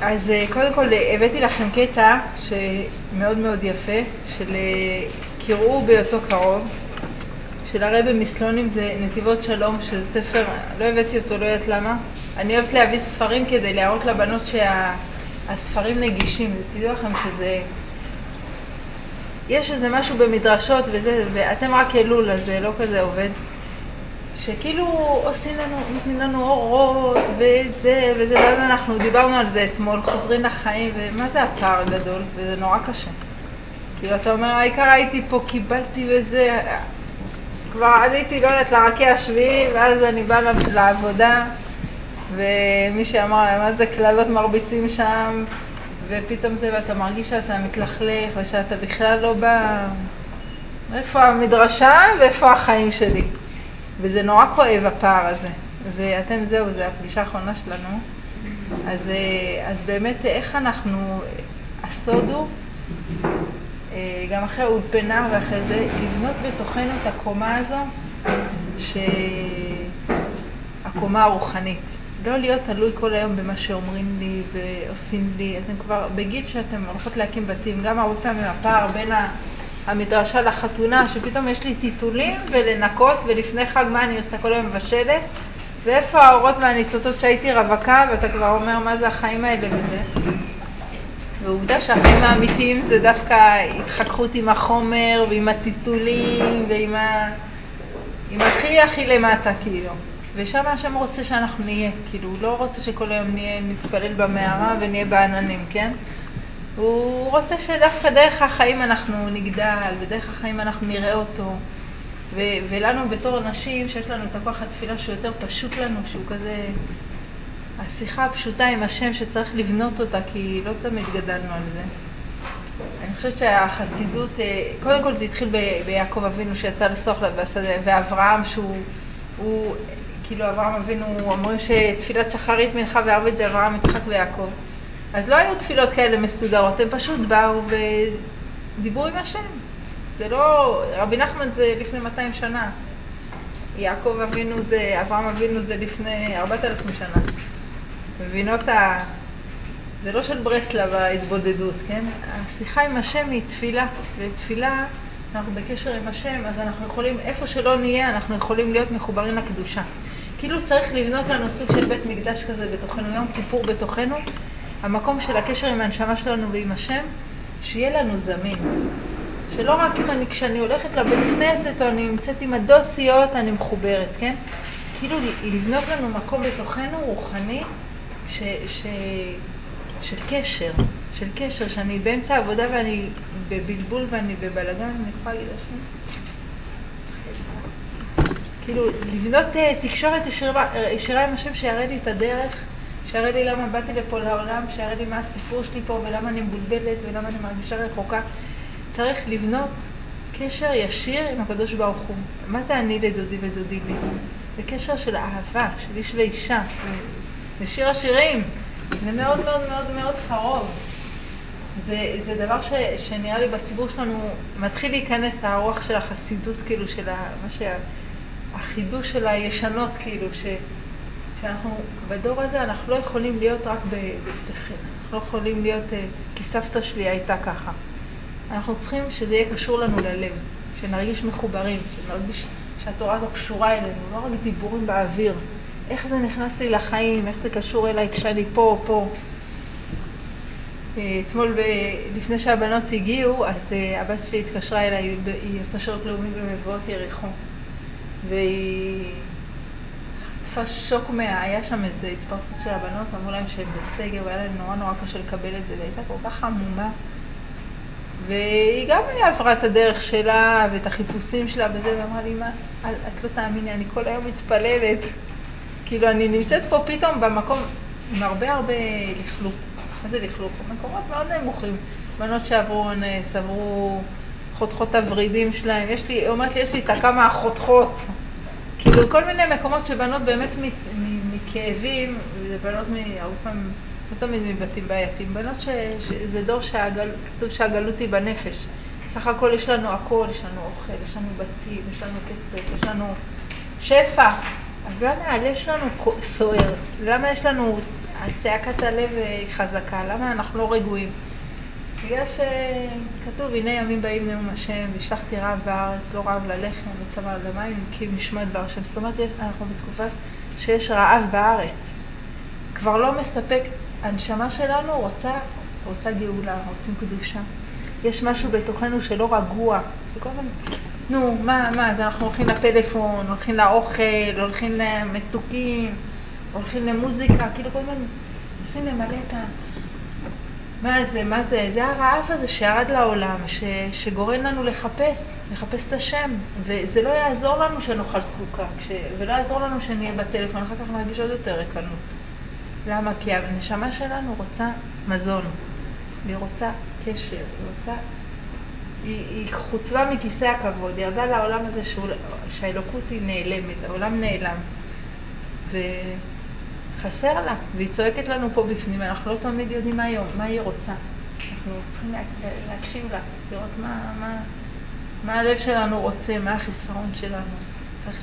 אז קודם כל הבאתי לכם קטע שמאוד מאוד יפה, של קראו באותו קרוב, של הרבי מסלונים, זה נתיבות שלום, שזה ספר, לא הבאתי אותו, לא יודעת למה. אני אוהבת להביא ספרים כדי להראות לבנות שהספרים נגישים, ותדעו לכם שזה, יש איזה משהו במדרשות וזה, ואתם רק אלול, אז זה לא כזה עובד. שכאילו עושים לנו, נותנים לנו אורות וזה, ואז אנחנו דיברנו על זה אתמול, חוזרים לחיים, ומה זה הפער הגדול, וזה נורא קשה. כאילו אתה אומר, העיקר הייתי פה, קיבלתי וזה, כבר עליתי, לא יודעת, לרקיע השביעי, ואז אני באה לעבודה, ומי שאמר, מה זה כללות מרביצים שם, ופתאום זה, ואתה מרגיש שאתה מתלכלך, ושאתה בכלל לא בא, איפה המדרשה ואיפה החיים שלי. וזה נורא כואב הפער הזה. ואתם זהו, זה הפגישה האחרונה שלנו. אז באמת איך אנחנו, הסוד הוא, גם אחרי האולפנה ואחרי זה, לבנות בתוכנו את הקומה הזו, הקומה הרוחנית. לא להיות תלוי כל היום במה שאומרים לי ועושים לי. אתם כבר בגיל שאתם הולכות להקים בתים, גם הרבה פעמים הפער בין המדרשה לחתונה, שפתאום יש לי טיטולים ולנקות, ולפני חג מה אני עושה כל היום מבשלת, ואיפה האורות והניצוצות שהייתי רווקה, ואתה כבר אומר מה זה החיים האלה וזה. ועובדה שהחיים האמיתיים זה דווקא התחככות עם החומר ועם הטיטולים ועם הכי למטה כאילו. ושם השם רוצה שאנחנו נהיה, כאילו הוא לא רוצה שכל היום נתפלל במערה ונהיה בעננים, כן? הוא רוצה שדווקא דרך החיים אנחנו נגדל, ודרך החיים אנחנו נראה אותו. ולנו בתור נשים שיש לנו את הכוח התפילה שהוא יותר פשוט לנו, שהוא כזה, השיחה הפשוטה עם השם שצריך לבנות אותה, כי לא תמיד גדלנו על זה. אני חושבת שהחסידות, קודם כל זה התחיל ביעקב אבינו שיצא לסוח בשדה, ואברהם שהוא, כאילו אברהם אבינו, אומרים שתפילת שחרית מנחה וערבית זה אברהם, יצחק ויעקב. אז לא היו תפילות כאלה מסודרות, הם פשוט באו ודיברו עם השם. זה לא, רבי נחמן זה לפני 200 שנה. יעקב אבינו זה, אברהם אבינו זה לפני 4,000 שנה. מבינות זה לא של ברסלב ההתבודדות, כן? השיחה עם השם היא תפילה, ותפילה, אנחנו בקשר עם השם, אז אנחנו יכולים, איפה שלא נהיה, אנחנו יכולים להיות מחוברים לקדושה. כאילו צריך לבנות לנו סוג של בית מקדש כזה בתוכנו, יום כיפור בתוכנו, המקום של הקשר עם הנשמה שלנו ועם השם, שיהיה לנו זמין. שלא רק כשאני הולכת לבית כנסת או אני נמצאת עם הדוסיות, אני מחוברת, כן? כאילו לבנות לנו מקום בתוכנו רוחני של קשר, שאני באמצע העבודה ואני בבלבול ואני בבלגן, אני יכולה להגיד השם. כאילו לבנות תקשורת ישירה עם השם שיראה לי את הדרך, שיראה לי למה באתי לפה לעולם, שיראה לי מה הסיפור שלי פה ולמה אני מבולבלת ולמה אני מרגישה רחוקה. צריך לבנות קשר ישיר עם הקדוש ברוך הוא. מה זה אני לדודי ודודי לי? זה קשר של אהבה, של איש ואישה. לשיר השירים. זה מאוד מאוד מאוד מאוד קרוב. זה דבר שנראה לי בציבור שלנו מתחיל להיכנס הרוח של החסידות, כאילו של החידוש של הישנות, כאילו שאנחנו בדור הזה אנחנו לא יכולים להיות רק בשכל. אנחנו לא יכולים להיות, כי סבתא שלי הייתה ככה. אנחנו צריכים שזה יהיה קשור לנו ללב, שנרגיש מחוברים, שנרגיש שהתורה הזו קשורה אלינו, לא רק דיבורים באוויר. איך זה נכנס לי לחיים, איך זה קשור אליי כשאני פה. אתמול, לפני שהבנות הגיעו, אז הבת שלי התקשרה אליי, היא עושה שירות לאומי במבואות יריחו. והיא חטפה שוק היה שם איזו התפרצות של הבנות, אמרו להם שהם בסגר, והיה להם נורא קשה לקבל את זה, והייתה כל כך עמומה. והיא גם עברה את הדרך שלה ואת החיפושים שלה וזה, ואמרה לי, את לא תאמיני, אני כל היום מתפללת. כאילו אני נמצאת פה פתאום במקום עם הרבה לכלוך. מה זה לכלוך? מקומות מאוד נמוכים. בנות שעברו אונס, עברו חותכות הוורידים שלהם. אומרת לי, יש לי את הכמה החותכות. כאילו כל מיני מקומות שבנות באמת מכאבים, ובנות הרבה פעמים, לא תמיד מבתים בעייתיים, בנות שזה דור כתוב שהגלות היא בנפש. סך הכל יש לנו הכל, יש לנו אוכל, יש לנו בתים, יש לנו כסף, יש לנו שפע. אז למה הלב שלנו סוער? למה יש לנו הצעקת הלב היא חזקה. למה אנחנו לא רגועים? בגלל שכתוב, הנה ימים באים נאום השם, והשלחתי רעב בארץ, לא רעב ללחם, לא צמא למים, כי משמע דבר השם. זאת אומרת, אנחנו בתקופה שיש רעב בארץ. כבר לא מספק, הנשמה שלנו רוצה גאולה, רוצים קדושה. יש משהו בתוכנו שלא רגוע, שכל הזמן, נו, מה, אז אנחנו הולכים לפלאפון, הולכים לאוכל, הולכים למתוקים, הולכים למוזיקה, כאילו כל הזמן מנסים למלא את מה זה? זה הרעב הזה שירד לעולם, שגורם לנו לחפש את השם, וזה לא יעזור לנו שנאכל סוכה, ולא יעזור לנו שנהיה בטלפון, אחר כך נרגיש עוד יותר ריקנות. למה? כי הנשמה שלנו רוצה מזון, והיא רוצה קשר, היא חוצבה מכיסא הכבוד, ירדה לעולם הזה שהאלוקות היא נעלמת, העולם נעלם, וחסר לה, והיא צועקת לנו פה בפנים, אנחנו לא תמיד יודעים מה היא רוצה. אנחנו צריכים להקשיב לה, לראות מה הלב שלנו רוצה, מה החיסרון שלנו. צריך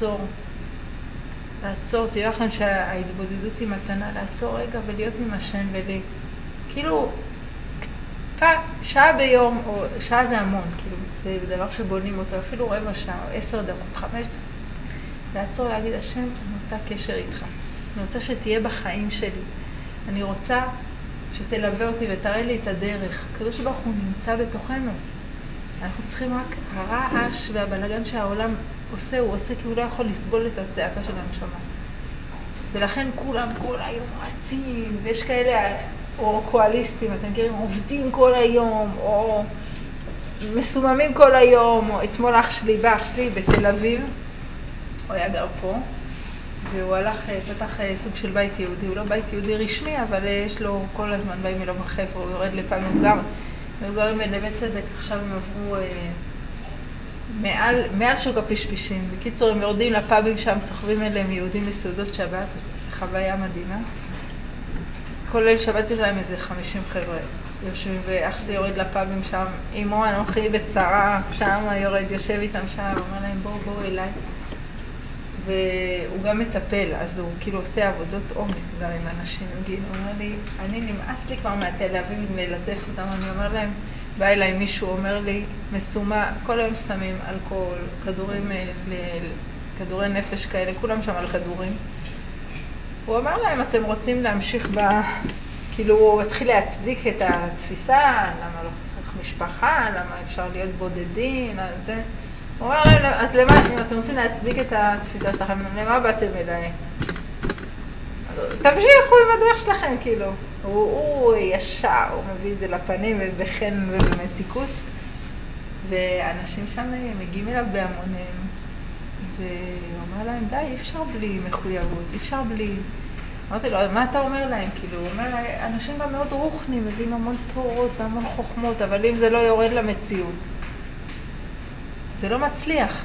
לעצור, תראו לכם שההתבודדות היא מתנה, לעצור רגע ולהיות עם השם כאילו, שעה ביום, או שעה זה המון, כאילו, זה דבר שבונים אותו, אפילו רבע שעה, או 10 דקות, 5, לעצור, להגיד, השם, אני רוצה קשר איתך. אני רוצה שתהיה בחיים שלי. אני רוצה שתלווה אותי ותראה לי את הדרך. הקדוש ברוך הוא נמצא בתוכנו. אנחנו צריכים רק הרעש והבלגן שהעולם עושה, הוא עושה כי הוא לא יכול לסבול את הצעקה של הנשמה. ולכן כולם כל היום רצים, ויש כאלה או קואליסטים, אתם מכירים, עובדים כל היום, או מסוממים כל היום, או אתמול אח שלי בתל אביב, הוא היה גר פה, והוא הלך, פתח סוג של בית יהודי, הוא לא בית יהודי רשמי, אבל יש לו כל הזמן באים אלו בחפר, הוא יורד לפעמים, הוא גרים בנווה צדק, עכשיו הם עברו מעל שוק הפשפישים. בקיצור, הם יורדים לפאבים שם, סוחבים אליהם יהודים לסעודות שבת, חוויה מדהימה. כל ליל שבת יש להם איזה 50 חבר'ה יושבים, ואח שלי יורד לפאבים שם, אמו אנוכי בצרה, שם יושב איתם שם, אומר להם בואו אליי. והוא גם מטפל, אז הוא כאילו עושה עבודות עומק גם עם אנשים. הוא אומר לי, אני נמאס לי כבר מהתל אביב מלטף אותם, אני אומר להם, בא אליי מישהו, אומר לי, מסומה, כל היום שמים אלכוהול, כדורי נפש כאלה, כולם שם על כדורים. הוא אמר להם, אתם רוצים להמשיך כאילו הוא התחיל להצדיק את התפיסה, למה לא צריך משפחה, למה אפשר להיות בודדים, אז זה. הוא אומר להם, אז למה, אם אתם רוצים להצדיק את התפיסה שלכם, למה באתם אליי? תמשיכו עם הדרך שלכם, כאילו. הוא ישר, הוא מביא את זה לפנים ובחן ובמתיקות. ואנשים שם מגיעים אליו בהמונים, והוא אומר להם, די, אי אפשר בלי מחויבות, אי אפשר בלי... אמרתי לו, מה אתה אומר להם? כאילו, הוא אומר, אנשים גם מאוד רוחנים, מביאים המון תורות והמון חוכמות, אבל אם זה לא יורד למציאות, זה לא מצליח.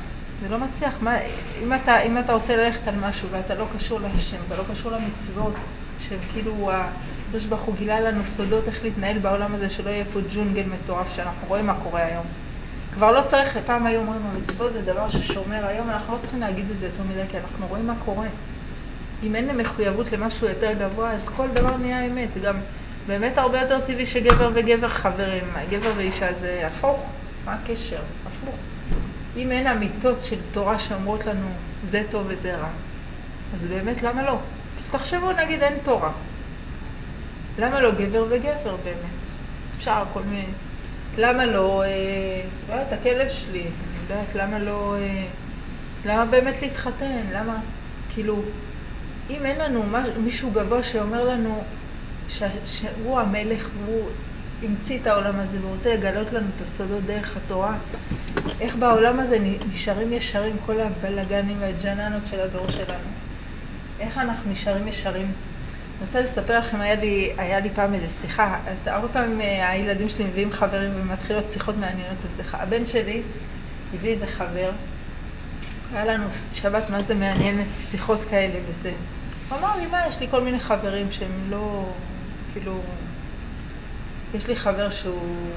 אם אתה רוצה ללכת על משהו ואתה לא קשור להשם, אתה לא קשור למצוות, שהם כאילו, הקדוש ברוך הוא גילה לנו סודות איך להתנהל בעולם הזה, שלא יהיה פה ג'ונגל מטורף שאנחנו רואים מה קורה היום. כבר לא צריך, פעם היום אומרים, המצוות זה דבר ששומר, היום אנחנו לא צריכים להגיד את זה יותר מדי, כי אנחנו רואים מה קורה. אם אין מחויבות למשהו יותר גבוה, אז כל דבר נהיה אמת. גם באמת הרבה יותר טבעי שגבר וגבר חברים, גבר ואישה זה הפוך. מה הקשר? הפוך. אם אין אמיתות של תורה שאומרות לנו זה טוב וזה רע, אז באמת למה לא? תחשבו, נגיד אין תורה. למה לא גבר וגבר באמת? אפשר כל מיני... למה לא יודעת, הכלב שלי, אני יודעת, למה לא... למה באמת להתחתן? למה? כאילו... אם אין לנו מישהו גבוה שאומר לנו שהוא המלך והוא המציא את העולם הזה והוא רוצה לגלות לנו את הסודות דרך התורה, איך בעולם הזה נשארים ישרים כל הבלגנים והג'ננות של הדור שלנו? איך אנחנו נשארים ישרים? אני רוצה לספר לכם, היה לי פעם איזו שיחה, הרבה פעמים הילדים שלי מביאים חברים ומתחילות שיחות מעניינות לשיחה. הבן שלי הביא איזה חבר, היה לנו שבת מה זה מעניינת, שיחות כאלה וזה. הוא אמר לי, מה, יש לי כל מיני חברים שהם לא, כאילו, יש לי חבר שהוא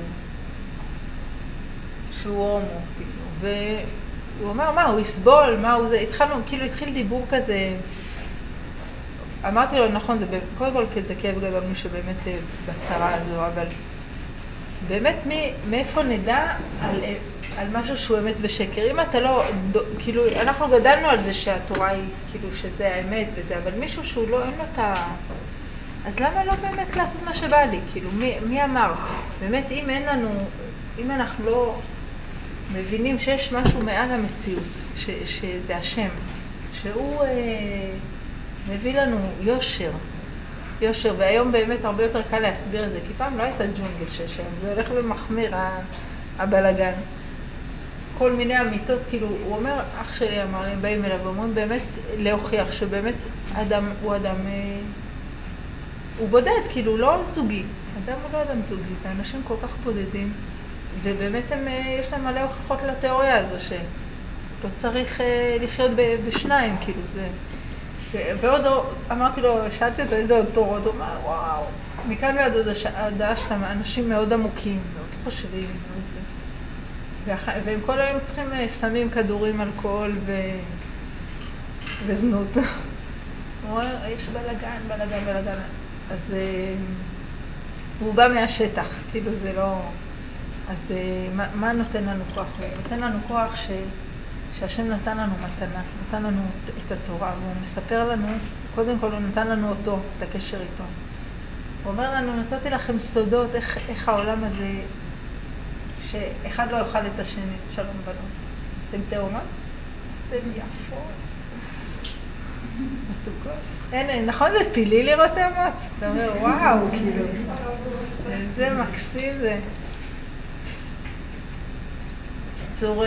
הומו, כאילו, והוא אמר, מה, הוא יסבול, מה הוא זה, התחיל דיבור כזה, אמרתי לו, נכון, זה קודם כל זה כאב גדול מי שבאמת בצרה הזו, אבל באמת מאיפה נדע על משהו שהוא אמת ושקר? אם אתה לא, כאילו, אנחנו גדלנו על זה שהתורה היא, כאילו, שזה האמת וזה, אבל מישהו שהוא לא, אין לו את ה... אז למה לא באמת לעשות מה שבא לי? כאילו, מי אמר? באמת, אם אין לנו, אם אנחנו לא מבינים שיש משהו מעל המציאות, שזה השם, שהוא מביא לנו יושר, והיום באמת הרבה יותר קל להסביר את זה, כי פעם לא הייתה ג'ונגל ששם, זה הולך ומחמיר הבלגן. כל מיני אמיתות, כאילו, הוא אומר, אח שלי אמר לי, הם באים אליו, ואומרים באמת להוכיח שבאמת אדם הוא אדם, הוא בודד, כאילו, לא זוגי. אדם הוא לא אדם זוגי, ואנשים כל כך בודדים, ובאמת יש להם מלא הוכחות לתיאוריה הזו, שלא צריך לחיות בשניים, כאילו, זה... ועוד אמרתי לו, שאלתי אותו איזה עוד תורות, הוא אמר, וואו, מכאן ועד עוד הדעה שלהם, אנשים מאוד עמוקים, מאוד חושבים, מאוד זה. והם כל היום צריכים סמים, כדורים, אלכוהול וזנות. הוא אומר, יש בלגן. אז הוא בא מהשטח, כאילו זה לא... אז מה נותן לנו כוח? הוא נותן לנו כוח שהשם נתן לנו מתנה, נתן לנו את התורה, והוא מספר לנו, קודם כל הוא נתן לנו אותו, את הקשר איתו. הוא אומר לנו, נתתי לכם סודות, איך העולם הזה, שאחד לא יאכל את השני, שלום בנות. אתם תאומה? אתם יפות. מתוקות. אין, נכון זה פילי לראות תאומות? אתה אומר, וואו, כאילו, איזה מקסים זה. צור...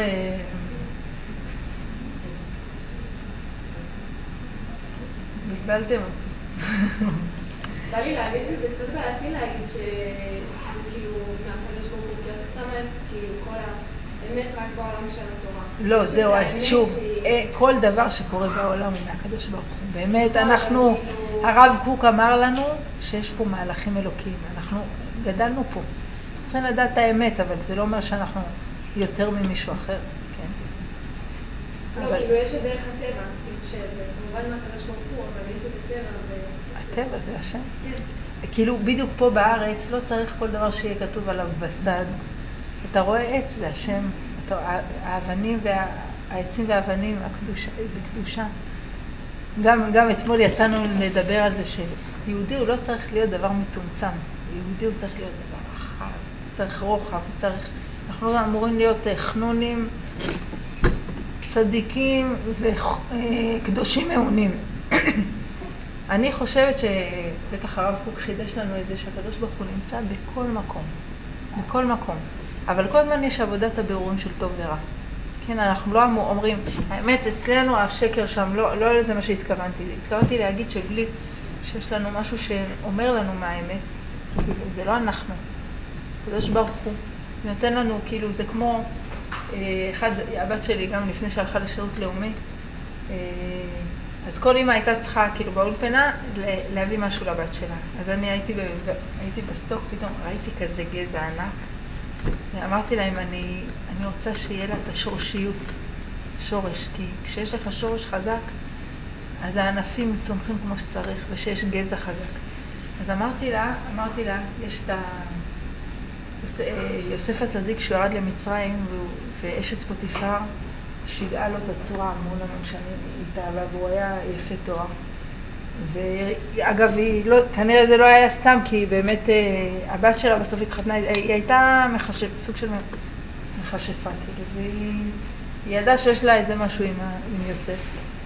בלבלתם אותי. בא לי להגיד שזה קצת בעייתי להגיד שכאילו מהקדוש ברוך הוא, כי את שמה את כאילו כל האמת רק בעולם של התורה. לא, זהו, אז שוב, כל דבר שקורה בעולם הוא מהקדוש ברוך הוא. באמת, אנחנו, הרב קוק אמר לנו שיש פה מהלכים אלוקיים. אנחנו גדלנו פה. צריכים לדעת את האמת, אבל זה לא אומר שאנחנו יותר ממישהו אחר, כן? לא, כאילו יש את דרך הטבע, שזה כמובן מהקדוש ברוך הוא, אבל יש את הטבע הטבע זה השם. כן. כאילו בדיוק פה בארץ לא צריך כל דבר שיהיה כתוב עליו בסד. אתה רואה עץ, זה השם. האבנים והעצים והאבנים, זה קדושה. גם אתמול יצאנו לדבר על זה שיהודי הוא לא צריך להיות דבר מצומצם. יהודי הוא צריך להיות דבר רחב, צריך רוחב, אנחנו לא אמורים להיות חנונים, צדיקים וקדושים מעונים. אני חושבת שבטח הרב קוק חידש לנו את זה שהקדוש ברוך הוא נמצא בכל מקום. אבל כל הזמן יש עבודת הבירורים של טוב ורע. כן, אנחנו לא אומרים, האמת אצלנו השקר שם, לא לזה מה שהתכוונתי. התכוונתי להגיד שבלי שיש לנו משהו שאומר לנו מה האמת, זה לא אנחנו. הקדוש ברוך הוא נותן לנו, כאילו זה כמו, הבת שלי גם לפני שהלכה לשירות לאומי, אז כל אמא הייתה צריכה, כאילו באולפנה, להביא משהו לבת שלה. אז אני הייתי בסטוק, פתאום ראיתי כזה גזע ענק. אמרתי להם, אני רוצה שיהיה לה את השורשיות, שורש, כי כשיש לך שורש חזק, אז הענפים צומחים כמו שצריך, ושיש גזע חזק. אז אמרתי לה, יש את יוסף הצדיק שהוא ירד למצרים, ואשת פוטיפר, שיגעה לו את הצורה, אמרו לנו שאני התאהבה, והוא היה יפה תואר. ואגב, כנראה זה לא היה סתם, כי באמת הבת שלה בסוף התחתנה, היא הייתה סוג של מכשפה, כאילו, והיא ידעה שיש לה איזה משהו עם יוסף.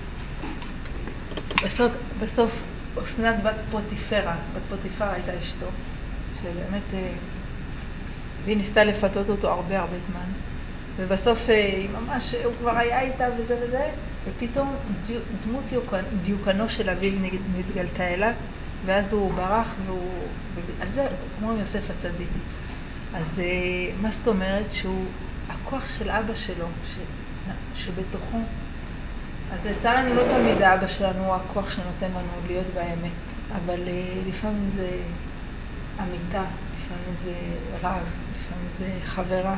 בסוף אסנת בת פוטיפר הייתה אשתו, שבאמת, והיא ניסתה לפתות אותו הרבה זמן. ובסוף היא ממש, הוא כבר היה איתה וזה, ופתאום דמות דיוקנו של אביו נתגלתה אליו, ואז הוא ברח, על זה כמו יוסף הצדיק. אז מה זאת אומרת? שהוא הכוח של אבא שלו, שבתוכו, אז לצערנו לא תמיד האבא שלנו הוא הכוח שנותן לנו להיות באמת, אבל לפעמים זה אמיתה, לפעמים זה רב, לפעמים זה חברה,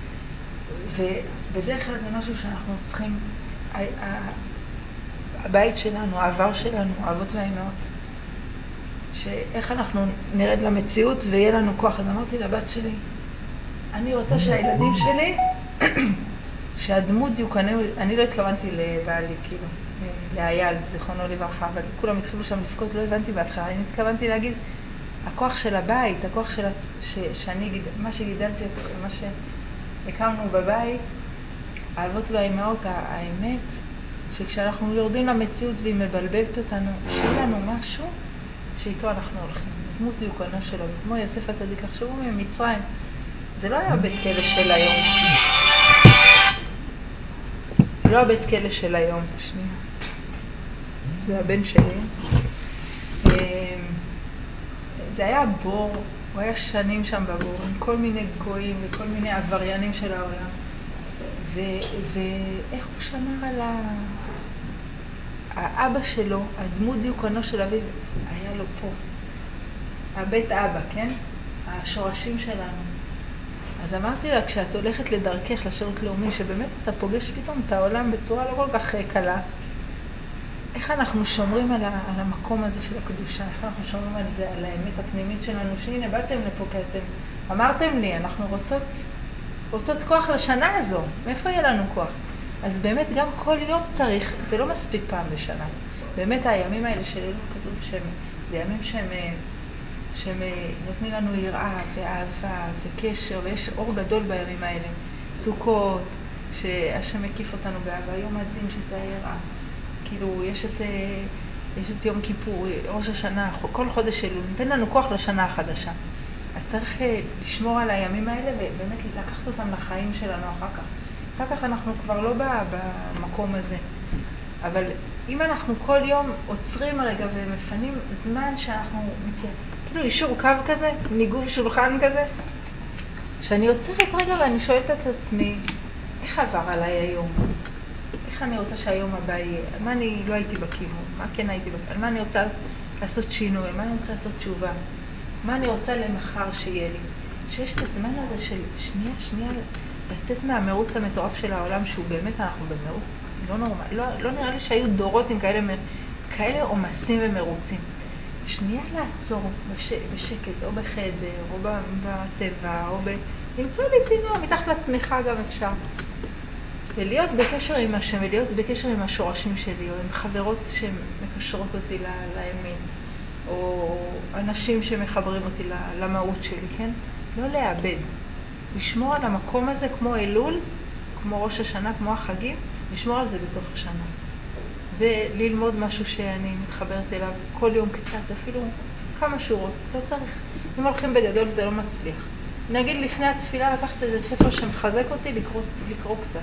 ובדרך כלל זה משהו שאנחנו צריכים, הבית שלנו, העבר שלנו, האבות והאימהות, שאיך אנחנו נרד למציאות ויהיה לנו כוח. אז אמרתי לבת שלי, אני רוצה שהילדים שלי, שהדמות יוקנה, אני לא התכוונתי לבעלי, כאילו, לאייל, זיכרונו לברכה, אבל כולם התחילו שם לבכות, לא הבנתי בהתחלה, אני התכוונתי להגיד, הכוח של הבית, הכוח של, מה שגידלתי, מה שהקמנו בבית, האבות והאימהות, האמת, שכשאנחנו יורדים למציאות והיא מבלבלת אותנו, שיהיה לנו משהו שאיתו אנחנו הולכים. דמות דיוקנו שלו, כמו יוסף הצדיק, תחשבו ממצרים, זה לא היה בית כלא של היום. לא הבית כלא של היום, שנייה. זה הבן שלי. זה היה בור, הוא היה שנים שם בבור, עם כל מיני גויים וכל מיני עבריינים של העולם. ואיך הוא שמר על האבא שלו, הדמות דיוקנו של אביו, היה לו פה. הבית אבא, כן? השורשים שלנו. אז אמרתי לה, כשאת הולכת לדרכך לשירות לאומי, שבאמת אתה פוגש פתאום את העולם בצורה לא כל כך קלה, איך אנחנו שומרים על המקום הזה של הקדושה? איך אנחנו שומרים על זה, על האמת הפנימית שלנו, שהנה באתם לפה כי אתם אמרתם לי, אנחנו רוצות כוח לשנה הזו, מאיפה יהיה לנו כוח? אז באמת גם כל יום צריך, זה לא מספיק פעם בשנה. באמת הימים האלה שלנו כתוב שהם, זה ימים שהם נותנים לנו יראה ואהבה וקשר, ויש אור גדול בימים האלה. סוכות, שהשם מקיף אותנו באהבה, יום הדין שזה היראה. כאילו יש את יום כיפור, ראש השנה, כל חודש אלול, נותן לנו כוח לשנה החדשה. אז צריך לשמור על הימים האלה ובאמת לקחת אותם לחיים שלנו אחר כך. אחר כך אנחנו כבר לא במקום הזה. אבל אם אנחנו כל יום עוצרים רגע ומפנים זמן שאנחנו כאילו אישור קו כזה, ניגוב שולחן כזה, שאני עוצרת רגע ואני שואלת את עצמי, איך עבר עליי היום? איך אני רוצה שהיום הבא יהיה? על מה אני לא הייתי בכיוון? מה כן הייתי בכיוון? על מה אני רוצה לעשות שינוי? על מה אני רוצה לעשות תשובה? מה אני רוצה למחר שיהיה לי? שיש את הזמן הזה של שנייה, לצאת מהמרוץ המטורף של העולם, שהוא באמת אנחנו במרוץ לא נורמל. לא נראה לי שהיו דורות עם כאלה עומסים ומרוצים. שנייה לעצור בשקט, או בחדר, או בטבע, או למצוא לי פינה, מתחת לשמיכה גם אפשר. ולהיות בקשר עם השם, ולהיות בקשר עם השורשים שלי, או עם חברות שמקשרות אותי לאמת, או אנשים שמחברים אותי למהות שלי, כן? לא לאבד. לשמור על המקום הזה כמו אלול, כמו ראש השנה, כמו החגים, לשמור על זה בתוך השנה. וללמוד משהו שאני מתחברת אליו כל יום קצת, אפילו כמה שורות, לא צריך. אם הולכים בגדול זה לא מצליח. נגיד לפני התפילה לקחת איזה ספר שמחזק אותי, לקרוא קצת.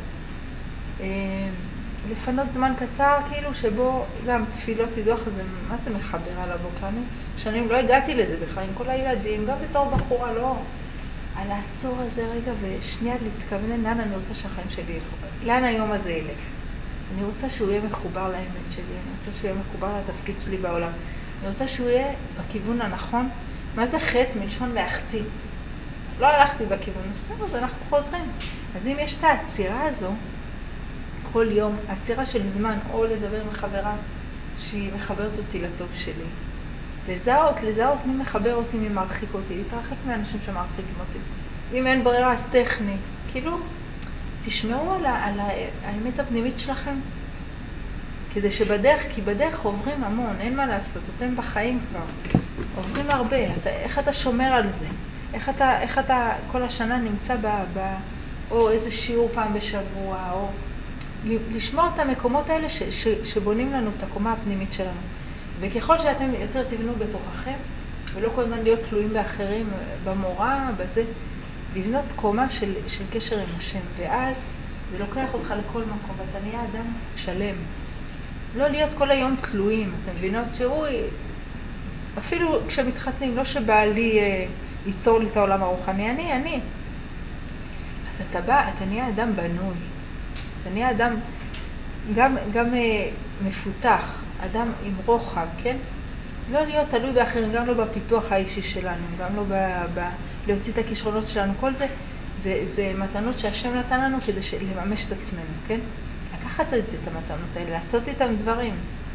לפנות זמן קצר, כאילו שבו גם תפילות תדוח, מה זה מחבר על הבוקר? שנים לא הגעתי לזה בכלל, עם כל הילדים, גם בתור בחורה, לא. על העצור הזה רגע ושנייה להתכוונן לאן אני רוצה שהחיים שלי ילכו. לאן היום הזה ילך? אני רוצה שהוא יהיה מחובר לאמת שלי, אני רוצה שהוא יהיה מחובר לתפקיד שלי בעולם. אני רוצה שהוא יהיה בכיוון הנכון. מה זה חטא? מלשון להחטיא. לא הלכתי בכיוון, אז אנחנו חוזרים. אז אם יש את העצירה הזו, כל יום, עצירה של זמן, או לדבר עם חברה שהיא מחברת אותי לטוב שלי. לזהות מי מחבר אותי, מי מרחיק אותי, להתרחק מאנשים שמרחיקים אותי. אם אין ברירה, אז טכני. כאילו, תשמעו על האמת הפנימית שלכם, כדי שבדרך, כי בדרך עוברים המון, אין מה לעשות, אתם בחיים כבר, עוברים הרבה. איך אתה שומר על זה? איך אתה כל השנה נמצא או איזה שיעור פעם בשבוע, או לשמור את המקומות האלה שבונים לנו את הקומה הפנימית שלנו. וככל שאתם יותר תבנו בתוככם, ולא כל הזמן להיות תלויים באחרים, במורה, בזה, לבנות קומה של קשר עם השם, ואז זה לוקח אותך לכל מקום, ואתה נהיה אדם שלם. לא להיות כל היום תלויים, אתם מבינות שהוא, אפילו כשמתחתנים, לא שבעלי ייצור לי את העולם הרוחני, אני. אז אתה נהיה אדם בנוי, אתה נהיה אדם גם מפותח, אדם עם רוחב, כן? לא להיות תלוי באחרים, גם לא בפיתוח האישי שלנו, גם לא להוציא את הכישרונות שלנו, כל זה, זה מתנות שהשם נתן לנו כדי לממש את עצמנו, כן? לקחת את זה, את המתנות האלה, לעשות איתם דברים.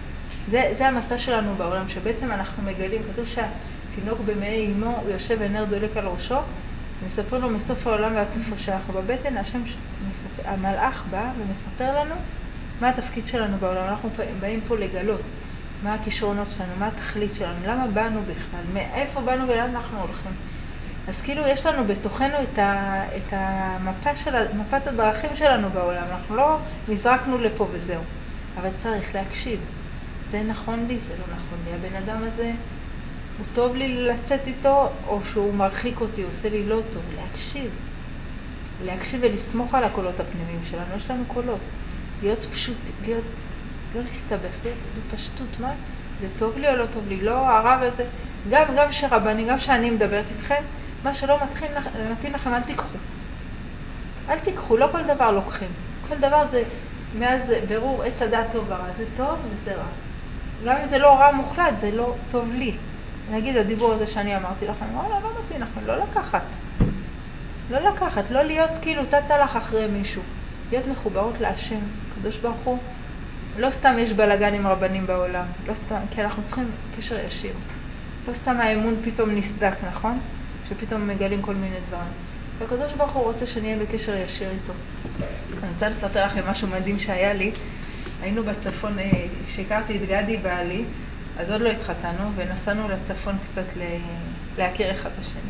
זה המסע שלנו בעולם, שבעצם אנחנו מגלים, כתוב שהתינוק במעי אמו, הוא יושב ונר דולק על ראשו, ומספר לו מסוף העולם ועד סופו, שאנחנו בבטן, המלאך בא ומספר לנו מה התפקיד שלנו בעולם. אנחנו באים פה לגלות מה הכישרונות שלנו, מה התכלית שלנו, למה באנו בכלל, מאיפה באנו ולאן אנחנו הולכים. אז כאילו יש לנו בתוכנו את מפת הדרכים שלנו בעולם. אנחנו לא נזרקנו לפה וזהו, אבל צריך להקשיב. זה נכון לי, זה לא נכון לי. הבן אדם הזה, הוא טוב לי לצאת איתו, או שהוא מרחיק אותי, הוא עושה לי לא טוב. להקשיב ולסמוך על הקולות הפנימיים שלנו. יש לנו קולות. להיות פשוט, לא להסתבך, להיות בפשטות. מה? זה טוב לי או לא טוב לי? לא, הרב הזה. גם שרבני, גם שאני מדברת איתכם, מה שלא מתאים לכם, אל תיקחו. אל תיקחו, לא כל דבר לוקחים. כל דבר זה, מאז ברור, עץ הדעת טוב ורע. זה טוב וזה רע. גם אם זה לא רע מוחלט, זה לא טוב לי. נגיד, הדיבור הזה שאני אמרתי לכם, לא מתאים לכם, לא לקחת, לא להיות כאילו תת-תלך אחרי מישהו. להיות מחוברות להשם, קדוש ברוך הוא. לא סתם יש בלגן עם רבנים בעולם, לא סתם, כי אנחנו צריכים קשר ישיר. לא סתם האמון פתאום נסדק, נכון? שפתאום מגלים כל מיני דברים. והקדוש ברוך הוא רוצה שנהיה בקשר ישיר איתו. אני רוצה לספר לכם משהו מדהים שהיה לי. היינו בצפון, כשהכרתי את גדי בעלי, אז עוד לא התחתנו, ונסענו לצפון קצת להכיר אחד השני.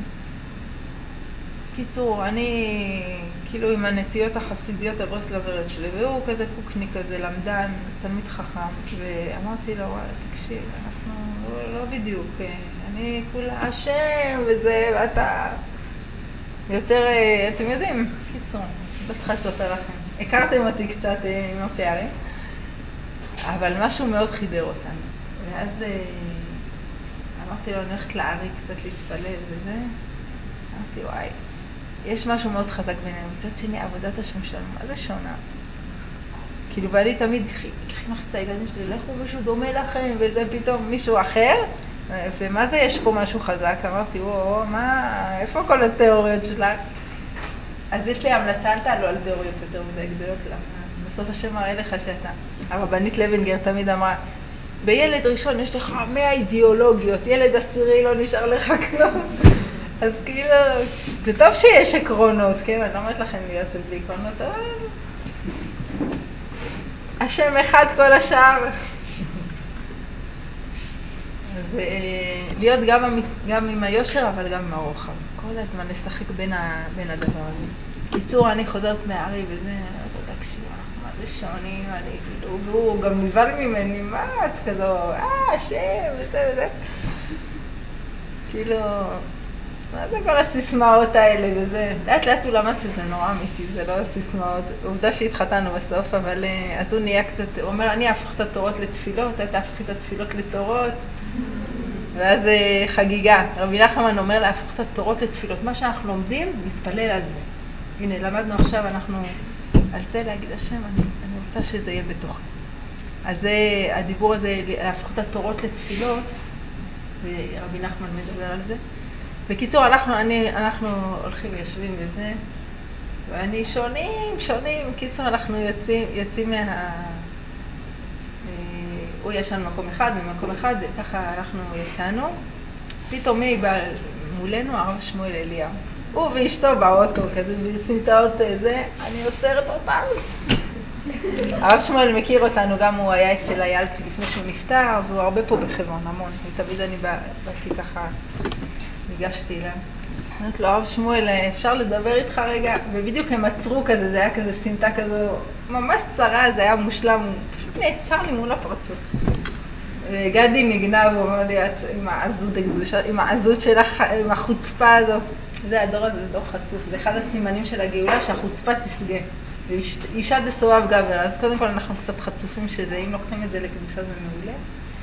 קיצור, אני כאילו עם הנטיות החסידיות הברסלבריות שלי, והוא כזה קוקני כזה, למדן, תלמיד חכם, ואמרתי לו, וואלה, תקשיב, אנחנו לא בדיוק, אני כולה השם וזה, ואתה יותר, אתם יודעים, קיצור, לא צריכה לספר לכם. הכרתם אותי קצת עם הפערים, אבל משהו מאוד חיבר אותנו. ואז אמרתי לו, אני הולכת לארי קצת להתפלל וזה, אמרתי, וואי, יש משהו מאוד חזק בינינו. מצד שני, עבודת השם שלנו, מה זה שונה? כאילו, ואני תמיד חינכתי את הילדים שלי, לכו מישהו דומה לכם, וזה פתאום מישהו אחר, ומה זה יש פה משהו חזק? אמרתי, מה, איפה כל התיאוריות שלך? אז יש לי המלצה, אל תעלו על תיאוריות יותר מדי גדולות לה. בסוף השם מראה לך שאתה. הרבנית לוינגר תמיד אמרה, בילד ראשון יש לך 100 אידיאולוגיות, ילד עשירי לא נשאר לך כלום. אז כאילו, זה טוב שיש עקרונות, כן? אני לא אומרת לכם להיות בלי עקרונות, אבל השם אחד כל השאר. אז להיות גם עם היושר, אבל גם עם הרוחב. כל הזמן לשחק בין הדבר הזה. קיצור, אני חוזרת מהארי וזה, אותו תקשיב, מה זה שונים, אני כאילו, והוא גם נבהל ממני, מה את כזו, השם, וזה. כאילו, מה זה כל הסיסמאות האלה וזה? לאט לאט הוא למד שזה נורא אמיתי, זה לא סיסמאות. עובדה שהתחתנו בסוף, אבל אז הוא נהיה קצת, הוא אומר, אני אהפוך את התורות לתפילות, אתה תהפכי את התפילות לתורות. ואז חגיגה. רבי נחמן אומר להפוך את התורות לתפילות. מה שאנחנו לומדים, נתפלל על זה. הנה, למדנו עכשיו, אנחנו על זה להגיד, השם, אני רוצה שזה יהיה בתוכי. אז הדיבור הזה, להפוך את התורות לתפילות, רבי נחמן מדבר על זה. בקיצור, אנחנו הולכים ויושבים וזה, ואני שונים. בקיצור, אנחנו יוצאים הוא ישן במקום אחד, במקום אחד, ככה אנחנו יצאנו. פתאום מי בא מולנו? הרב שמואל אליהו. הוא ואשתו באוטו, כזה בסמטאות זה, אני עוצרת אותם. הרב שמואל מכיר אותנו, גם הוא היה אצל אייל לפני שהוא נפטר, והוא הרבה פה בחברון, המון. ותמיד אני באתי ככה, ניגשתי אליו. אמרת לו, הרב שמואל, אפשר לדבר איתך רגע? ובדיוק הם עצרו כזה, זה היה כזה סמטה כזו, ממש צרה, זה היה מושלם, הוא פשוט נעצר לי מול הפרצוף. גדי נגנב, הוא אומר לי, עם העזות שלך, עם החוצפה הזו. זה הדור הזה, זה דור חצוף. זה אחד הסימנים של הגאולה, שהחוצפה תסגה. ואישה דסואב גבר. אז קודם כל אנחנו קצת חצופים שזה, אם לוקחים את זה לקדושה זה מעולה.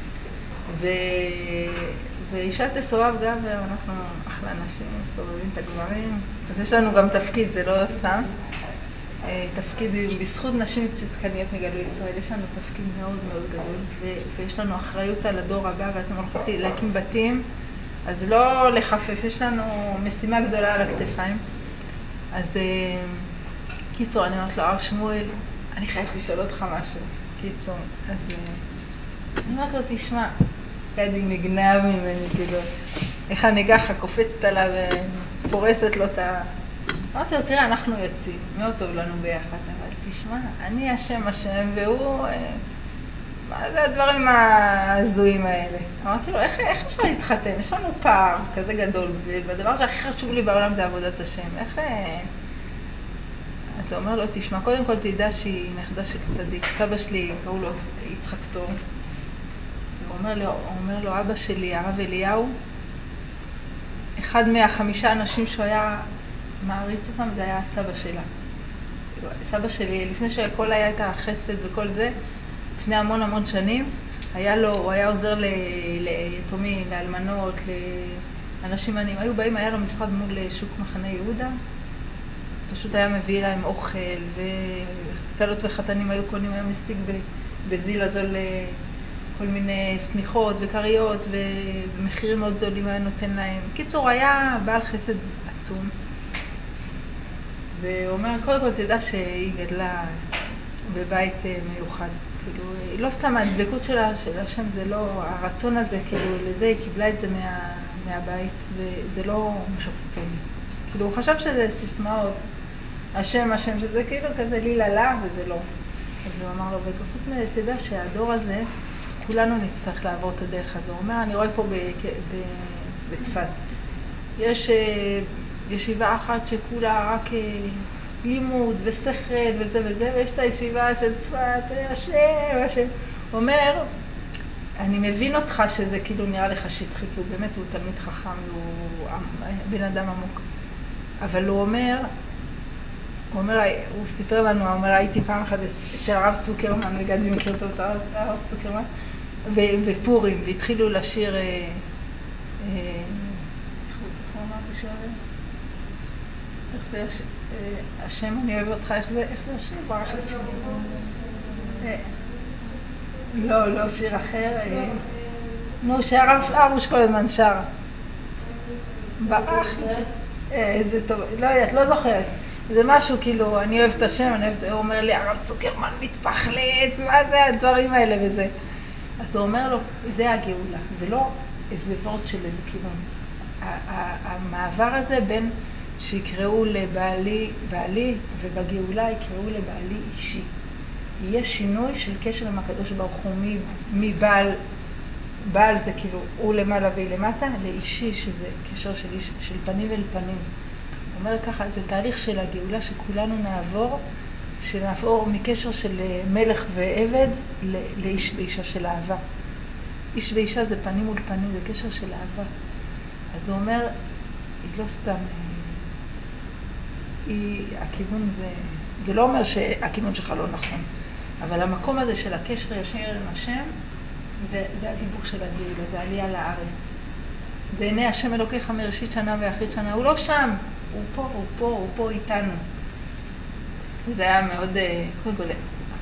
ואישה תסואב גבר, אנחנו אחלה נשים, סובבים את הגברים. אז יש לנו גם תפקיד, זה לא סתם. תפקיד, בזכות נשים צדקניות מגלו ישראל, יש לנו תפקיד מאוד מאוד גדול, ויש לנו אחריות על הדור הבא, ואתם הולכות להקים בתים, אז לא לחפף, יש לנו משימה גדולה על הכתפיים. אז קיצור, אני אומרת לו, הרב שמואל, אני חייבת לשאול אותך משהו. קיצור, אז אני אומרת לו, תשמע, גדי נגנב ממני, כאילו, איך אני ככה קופצת עליו ופורסת לו את ה... אמרתי לו, תראה, אנחנו יוצאים, מאוד טוב לנו ביחד, אבל תשמע, אני אשם והוא... מה זה הדברים ההזויים האלה? אמרתי לו, איך אפשר להתחתן? יש לנו פער כזה גדול, והדבר שהכי חשוב לי בעולם זה עבודת השם. איך... אז הוא אומר לו, תשמע, קודם כל תדע שהיא נכדה של צדיק. סבא שלי, קראו לו יצחק תור. הוא אומר לו, אבא שלי, הרב אליהו, אחד מה5 אנשים שהוא היה מעריץ אותם, זה היה סבא שלה. סבא שלי, לפני שהכל היה את החסד וכל זה, לפני המון שנים, הוא היה עוזר ליתומים, לאלמנות, לאנשים עניים. היו באים, היה לו משרד מול שוק מחנה יהודה, פשוט היה מביא להם אוכל, וכלות וחתנים היו קונים, היה משיג בזיל הזול כל מיני סמיכות וקריות, ומחירים מאוד זולים היה נותן להם. קיצור, היה בעל חסד עצום. והוא אומר, קודם כל תדע שהיא גדלה בבית מיוחד. כאילו, לא סתם הדבקות של השם, זה לא, הרצון הזה, כאילו, לזה היא קיבלה את זה מהבית, וזה לא משהו חיצוני. כאילו, הוא חשב שזה סיסמאות, השם, שזה כאילו כזה לילה, וזה לא. אז הוא אמר לו, וחוץ מזה, תדע שהדור הזה, כולנו נצטרך לעבור את הדרך הזו. הוא אומר, אני רואה פה בצפת. יש ישיבה אחת שכולה רק לימוד ושכל וזה, ויש את הישיבה של צפת, השם. הוא אומר, אני מבין אותך שזה כאילו נראה לך שטחי, כי הוא באמת הוא תלמיד חכם, הוא בן אדם עמוק. אבל הוא אומר, הוא סיפר לנו, הוא אומר, הייתי פעם אחת אצל הרב צוקרמן, וגדי מכיר אותו, הרב צוקרמן, בפורים, והתחילו לשיר, איך אמרתי שיר? איך זה השם, אני אוהב אותך, איך זה השיר? ברח לי שיר. לא, שיר אחר. נו, שהרב ארוש כל הזמן שר. ברח לי. זה טוב, לא יודעת, לא זוכרת. זה משהו כאילו, אני אוהב את השם, הוא אומר לי, הרב צוקרמן מתפחלץ, מה זה הדברים האלה וזה. אז הוא אומר לו, זה הגאולה, זה לא איזה וורט של איזה כיוון. המעבר הזה בין שיקראו לבעלי, ובגאולה יקראו לבעלי אישי. יהיה שינוי של קשר עם הקדוש ברוך הוא, בעל זה כאילו הוא למעלה והיא למטה, לאישי שזה קשר של פנים אל פנים. הוא אומר ככה, זה תהליך של הגאולה שכולנו שנעבור מקשר של מלך ועבד לאיש ואישה של אהבה. איש ואישה זה פנים מול פנים, זה קשר של אהבה. אז הוא אומר, היא לא סתם, הכיוון זה לא אומר שהכיוון שלך לא נכון, אבל המקום הזה של הקשר ישיר עם השם, זה הדיבור של הגאולה, זה עלייה לארץ. זה עיני השם אלוקיך מראשית שנה ואחרית שנה, הוא לא שם, הוא פה איתנו. זה היה מאוד, קודם כל,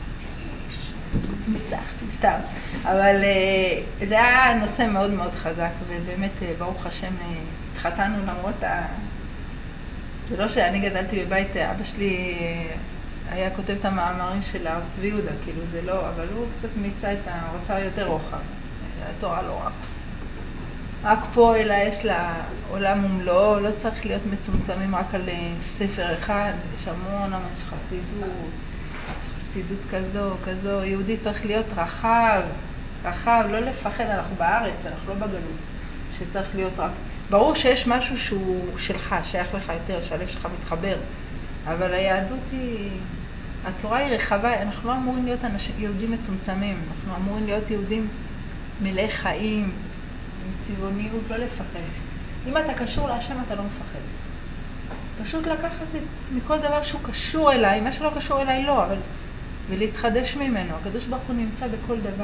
ניצחתי, סתם. אבל זה היה נושא מאוד מאוד חזק, ובאמת, ברוך השם, התחתנו למרות זה לא שאני גדלתי בבית, אבא שלי היה כותב את המאמרים של הרב צבי יהודה, כאילו זה לא, אבל הוא קצת מיצה הוא רצה יותר רוחב, התורה לא רק פה, אלא יש לה עולם ומלואו, לא צריך להיות מצומצמים רק על ספר אחד, יש המון, יש חסידות כזו, יהודי צריך להיות רחב, לא לפחד, אנחנו בארץ, אנחנו לא בגלות, שצריך להיות רק, ברור שיש משהו שהוא שלך, שייך לך יותר, שהלב שלך מתחבר, אבל היהדות התורה היא רחבה, אנחנו לא אמורים להיות יהודים מצומצמים, אנחנו אמורים להיות יהודים מלאי חיים, עם צבעוניות, לא לפחד. אם אתה קשור להשם אתה לא מפחד. פשוט לקחת מכל דבר שהוא קשור אליי, מה שלא קשור אליי לא, אבל ולהתחדש ממנו. הקדוש ברוך הוא נמצא בכל דבר.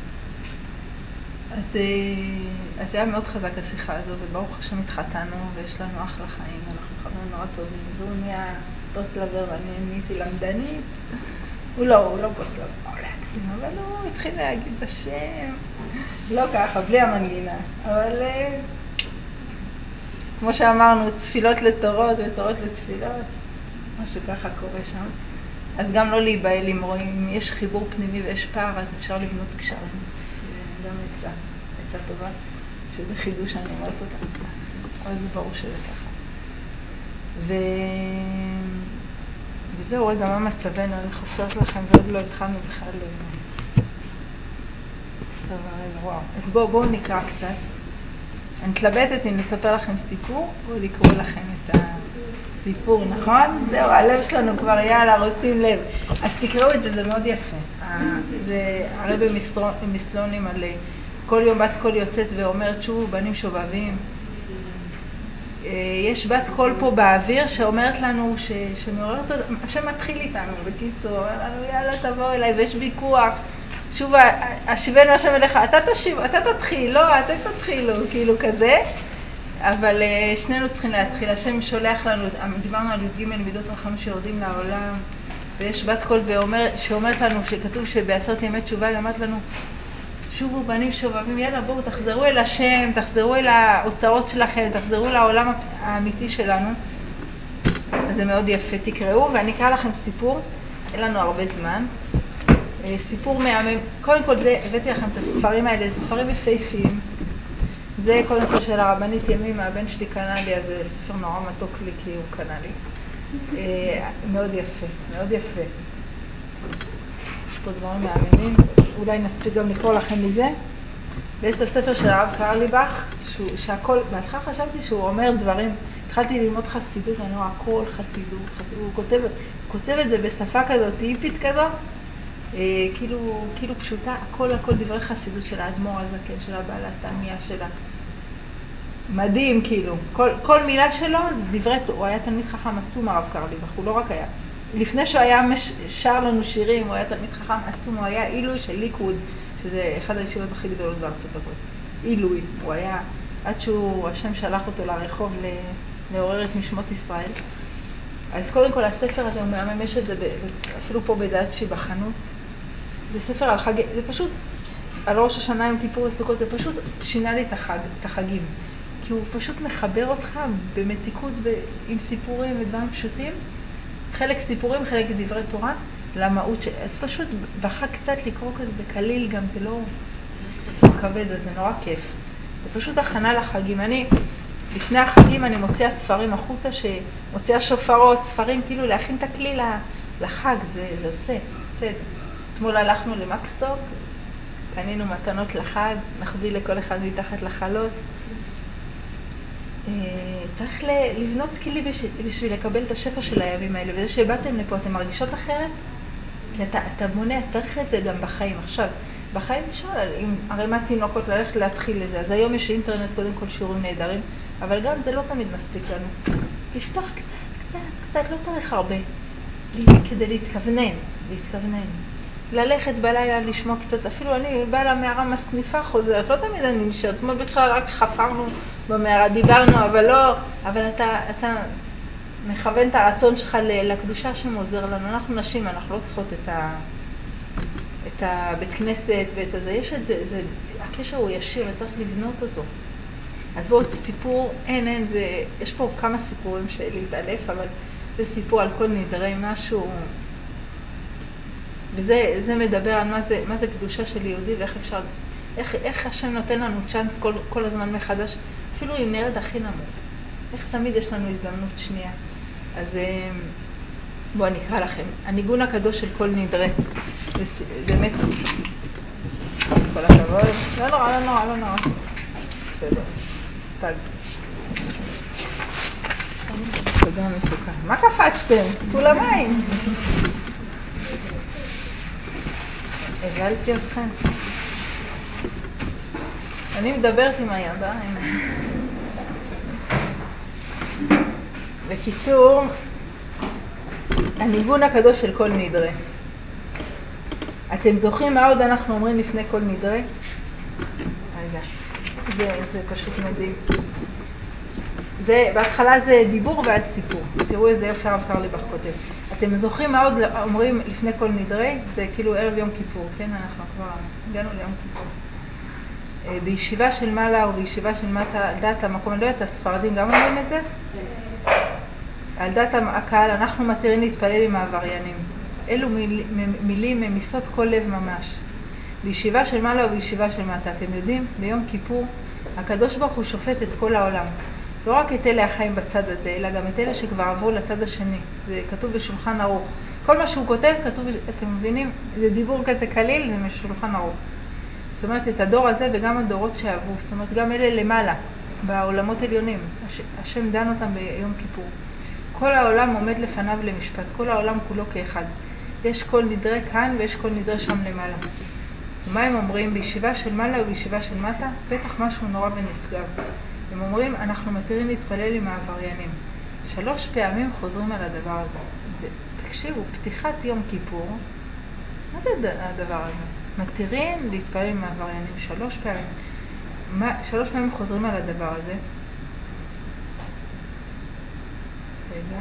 אז זה היה מאוד חזק השיחה הזו, וברוך השם התחתנו, ויש לנו אחלה חיים, אנחנו חברים נורא טובים, והוא נהיה פוסט-לבר ואני נהייתי למדנית. הוא לא פוסט-לבר, אבל הוא התחיל להגיד את השם, לא ככה, בלי המנגינה, אבל כמו שאמרנו, תפילות לתורות ותורות לתפילות, משהו ככה קורה שם. אז גם לא להיבהל אם רואים, אם יש חיבור פנימי ויש פער, אז אפשר לבנות קשרים. גם עצה טובה, שזה חידוש שאני אומרת אותה, אבל זה ברור שזה ככה. וזהו רגע, מה מצבנו? אני חופרת לכם ועוד לא התחלנו בכלל סבבה, וואו. אז בואו נקרא קצת. אני מתלבטת אם לספר לכם סיפור או לקרוא לכם את הסיפור, נכון? זהו, הלב שלנו כבר יאללה, רוצים לב. אז תקראו את זה, זה מאוד יפה. זה הרי במסלונים על כל יום בת קול יוצאת ואומרת שובו בנים שובבים. יש בת קול פה באוויר שאומרת לנו, שמעוררת, שמתחיל איתנו בקיצור, אומר לנו יאללה תבוא אליי, ויש ויכוח. שוב, השיבנו השם אליך, אתה תתחיל, לא, אתם תתחילו, כאילו כזה. אבל שנינו צריכים להתחיל. השם שולח לנו, דיברנו על י"ג מידות רחמים שיורדים לעולם, ויש בת קול שאומרת לנו, שכתוב שבעשרת ימי תשובה, היא אומרת לנו, שובו בנים שובבים, יאללה בואו תחזרו אל השם, תחזרו אל האוצרות שלכם, תחזרו לעולם האמיתי שלנו. אז זה מאוד יפה, תקראו, ואני אקרא לכם סיפור, אין לנו הרבה זמן. סיפור מהמם, קודם כל זה, הבאתי לכם את הספרים האלה, זה ספרים יפהפיים. זה קודם כל של הרבנית ימים, הבן שלי קנה לי, אז זה ספר נורא מתוק לי כי הוא קנה לי. מאוד יפה, מאוד יפה. יש פה דברים מהממים, אולי נספיק גם לקרוא לכם מזה. ויש את הספר של הרב קרליבך, שהכל, בהתחלה חשבתי שהוא אומר דברים, התחלתי ללמוד חסידות, אני רואה הכל חסידות, הוא כותב את זה בשפה כזאת, היפית כזאת, כאילו פשוטה, הכל דברי חסידות של האדמו"ר הזקן, של הבעל התניא, של מדהים, כאילו. כל מילה שלו זה דברי, הוא היה תלמיד חכם עצום הרב קרליבך, הוא לא רק היה. לפני שהוא היה שר לנו שירים, הוא היה תלמיד חכם עצום, הוא היה עילוי של ליקוד, שזה אחד הישיבות הכי גדולות בארצות הברית. עילוי, הוא היה, עד שהוא, השם שלח אותו לרחוב לעורר את נשמות ישראל. אז קודם כל הספר הזה הוא מהמם, יש את זה אפילו פה בדאצ'י בחנות. זה ספר על חג, זה פשוט, על ראש השנה עם כיפור וסוכות, זה פשוט שינה לי את החגים. כי הוא פשוט מחבר אותך במתיקות עם סיפורים ודברים פשוטים. חלק סיפורים, חלק דברי תורה, למהות אז פשוט בחג קצת לקרוא כזה בקליל, גם זה לא, זה ספר כבד, אז זה נורא כיף. זה פשוט הכנה לחגים. לפני החגים אני מוציאה ספרים החוצה, שמוציאה שופרות, ספרים, כאילו להכין את הכלי לחג, זה עושה. אתמול הלכנו למקסטוק, קנינו מתנות לחג, נחביא לכל אחד מתחת לחלוט. צריך לבנות כלי בשביל לקבל את השפע של הימים האלה, וזה שבאתם לפה, אתם מרגישות אחרת? כי אתה מונע, צריך את זה גם בחיים. עכשיו, בחיים אפשר, עם ערימת תינוקות ללכת להתחיל לזה, אז היום יש אינטרנט, קודם כל שיעורים נהדרים, אבל גם זה לא תמיד מספיק לנו. לפתוח קצת, לא צריך הרבה, כדי להתכוונן. ללכת בלילה לשמוע קצת, אפילו אני באה למערה מסניפה חוזרת, לא תמיד אני נשארת, כמו בכלל רק חפרנו במערה, דיברנו, אבל אתה מכוון את הרצון שלך לקדושה שמעוזר לנו. אנחנו נשים, אנחנו לא צריכות את הבית כנסת ואת הזה, יש את זה, הקשר הוא ישיר, צריך לבנות אותו. אז בואו סיפור, יש פה כמה סיפורים להתעלף, אבל זה סיפור על כל נדרי משהו, וזה מדבר על מה זה קדושה של יהודי, ואיך אפשר, איך השם נותן לנו צ'אנס כל הזמן מחדש, אפילו אם נרד הכי נמוך. איך תמיד יש לנו הזדמנות שנייה. אז בואו נקרא לכם. הניגון הקדוש של כל נדרי. זה באמת, כל הכבוד. לא נורא. בסדר, סטג. תודה מתוקה. מה קפצתם? כולה מים. הבלתי אתכם. אני מדברת עם הידיים. בקיצור, הניגון הקדוש של כל נדרי. אתם זוכרים מה עוד אנחנו אומרים לפני כל נדרי? רגע, זה פשוט מדהים. בהתחלה זה דיבור ועד סיפור. תראו איזה יופי הרב קרליבך כותב. אתם זוכרים מה עוד אומרים לפני כל נדרי? זה כאילו ערב יום כיפור, כן? אנחנו כבר הגענו ליום כיפור. בישיבה של מעלה ובישיבה של מטה, דת המקום, אני לא יודעת, הספרדים גם אומרים את זה? על דת הקהל, אנחנו מתירים להתפלל עם העבריינים. אלו מילים ממיסות כל לב ממש. בישיבה של מעלה ובישיבה של מטה. אתם יודעים, ביום כיפור הקדוש ברוך הוא שופט את כל העולם. לא רק את אלה החיים בצד הזה, אלא גם את אלה שכבר עברו לצד השני. זה כתוב בשולחן ערוך. כל מה שהוא כותב, כתוב, אתם מבינים? זה דיבור כזה קליל, זה משולחן ערוך. זאת אומרת, את הדור הזה וגם הדורות שעברו. זאת אומרת, גם אלה למעלה, בעולמות עליונים. השם דן אותם ביום כיפור. כל העולם עומד לפניו למשפט. כל העולם כולו כאחד. יש כל נדרה כאן ויש כל נדרה שם למעלה. ומה הם אומרים? בישיבה של מעלה ובישיבה של מטה, בטח משהו נורא ונשגב. הם אומרים, אנחנו מתירים להתפלל עם העבריינים. 3 פעמים חוזרים על הדבר הזה. תקשיבו, פתיחת יום כיפור, מה זה הדבר הזה? מתירים להתפלל עם העבריינים 3 פעמים. 3 פעמים חוזרים על הדבר הזה. רגע.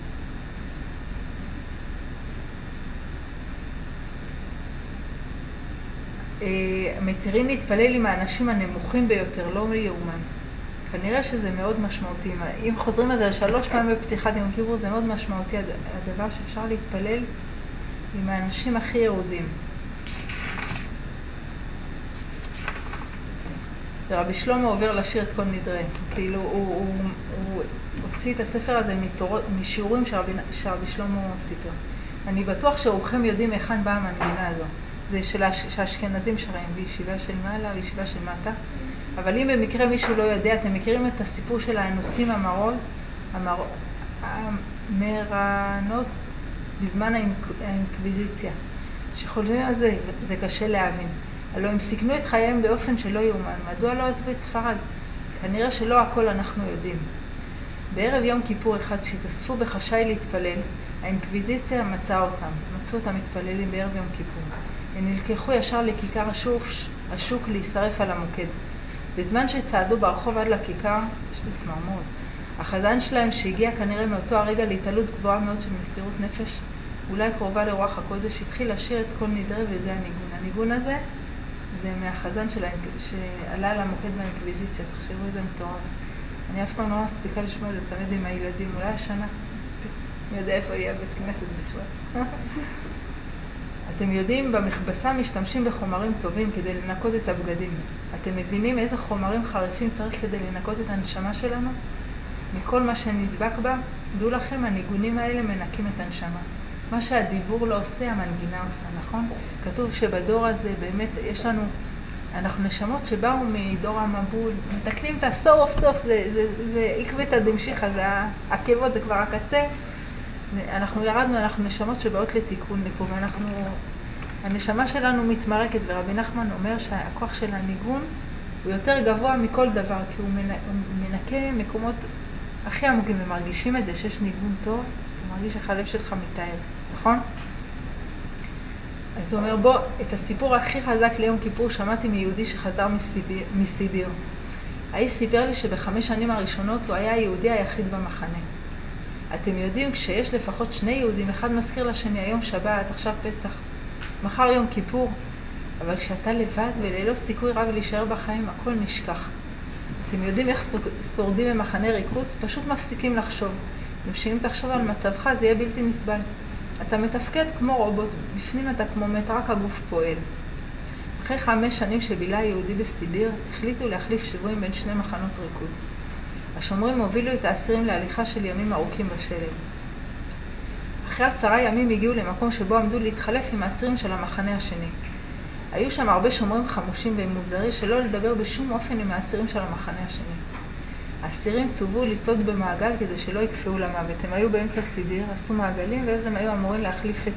מתירים להתפלל עם האנשים הנמוכים ביותר, לא יאומן. כנראה שזה מאוד משמעותי. אם חוזרים על זה 3 פעמים בפתיחת יום כיפור, זה מאוד משמעותי הדבר שאפשר להתפלל עם האנשים הכי ירודים. ורבי שלמה עובר לשיר את כל נדרה. כאילו הוא הוציא את הספר הזה משיעורים שרבי שלמה סיפר. אני בטוח שרובכם יודעים היכן באה המנגינה הזו. זה שהאשכנזים שרים בישיבה של מעלה וישיבה של מטה. אבל אם במקרה מישהו לא יודע, אתם מכירים את הסיפור של האנוסים המרנוס בזמן האינקוויזיציה. שחולבים על זה, זה קשה להבין. הלוא הם סיכנו את חייהם באופן שלא יאומן. מדוע לא עזבו את ספרד? כנראה שלא הכל אנחנו יודעים. בערב יום כיפור אחד שהתאספו בחשאי להתפלל, האינקוויזיציה מצאו אותם מתפללים בערב יום כיפור. הם נלקחו ישר לכיכר השוק להישרף על המוקד. בזמן שצעדו ברחוב עד לכיכר, יש לי צמרמורת, החזן שלהם שהגיע כנראה מאותו הרגע להתעלות גבוהה מאוד של מסירות נפש, אולי קרובה לרוח הקודש, התחיל לשיר את כל נדרה וזה הניגון. הניגון הזה זה מהחזן שעלה על המוקד באינקוויזיציה, תחשבו איזה מטורף. אני אף פעם לא מספיקה לשמוע את זה תמיד עם הילדים, אולי השנה מספיק. אני יודע איפה יהיה בית כנסת בכלל. אתם יודעים, במכבסה משתמשים בחומרים טובים כדי לנקות את הבגדים. אתם מבינים איזה חומרים חריפים צריך כדי לנקות את הנשמה שלנו? מכל מה שנדבק בה, דעו לכם, הניגונים האלה מנקים את הנשמה. מה שהדיבור לא עושה, המנגינה עושה, נכון? כתוב שבדור הזה באמת יש לנו, אנחנו נשמות שבאו מדור המבול, מתקנים את הסוף, זה עקבתא דמשיחא, זה העקבות, זה כבר הקצה. אנחנו ירדנו, אנחנו נשמות שבאות לתיקון לפה, הנשמה שלנו מתמרקת, ורבי נחמן אומר שהכוח של הניגון הוא יותר גבוה מכל דבר, כי הוא מנקה מקומות הכי עמוקים, ומרגישים את זה שיש ניגון טוב, אתה מרגיש איך הלב שלך מתאהב, נכון? אז הוא אומר, בוא, את הסיפור הכי חזק ליום כיפור שמעתי מיהודי שחזר מסיביר. האיש סיפר לי ב5 שנים הראשונות הוא היה היהודי היחיד במחנה. אתם יודעים, כשיש לפחות 2 יהודים, אחד מזכיר לשני, היום שבת, עכשיו פסח, מחר יום כיפור, אבל כשאתה לבד וללא סיכוי רב להישאר בחיים, הכל נשכח. אתם יודעים איך שורדים במחנה ריכוז? פשוט מפסיקים לחשוב. אם תחשוב על מצבך, זה יהיה בלתי נסבל. אתה מתפקד כמו רובוט, בפנים אתה כמו מת, רק הגוף פועל. אחרי 5 שנים שבילה היהודי בסיביר, החליטו להחליף שבויים בין 2 מחנות ריכוז. השומרים הובילו את האסירים להליכה של ימים ארוכים בשלג. אחרי 10 ימים הגיעו למקום שבו עמדו להתחלף עם האסירים של המחנה השני. היו שם הרבה שומרים חמושים ומוזרי שלא לדבר בשום אופן עם האסירים של המחנה השני. האסירים צובו לצעוד במעגל כדי שלא יקפאו למוות. הם היו באמצע סיביר, עשו מעגלים, ואז הם היו אמורים להחליף